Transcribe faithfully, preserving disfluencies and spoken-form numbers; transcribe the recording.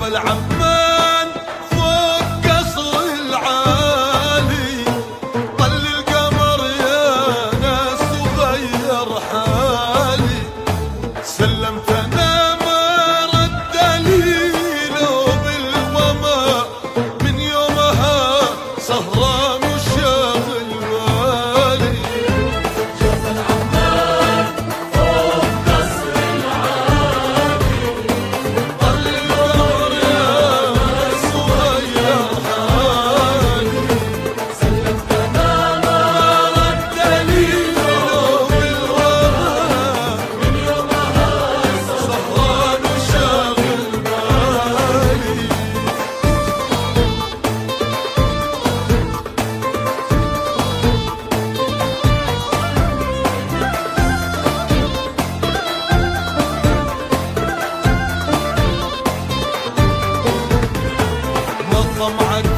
جبل عمان فوق قصر العالي، طل القمر يا ناس وغير حالي، سلمت انا ما رد لي لو بالوما، من يومها سهران وشاغل بالي. جبل عمان فوق قصر العالي، طل القمر يا ناس وغير حالي، سلمت انا ما رد لي لو بالوما، من يومها سهران وشاغل بالي. نظم عقل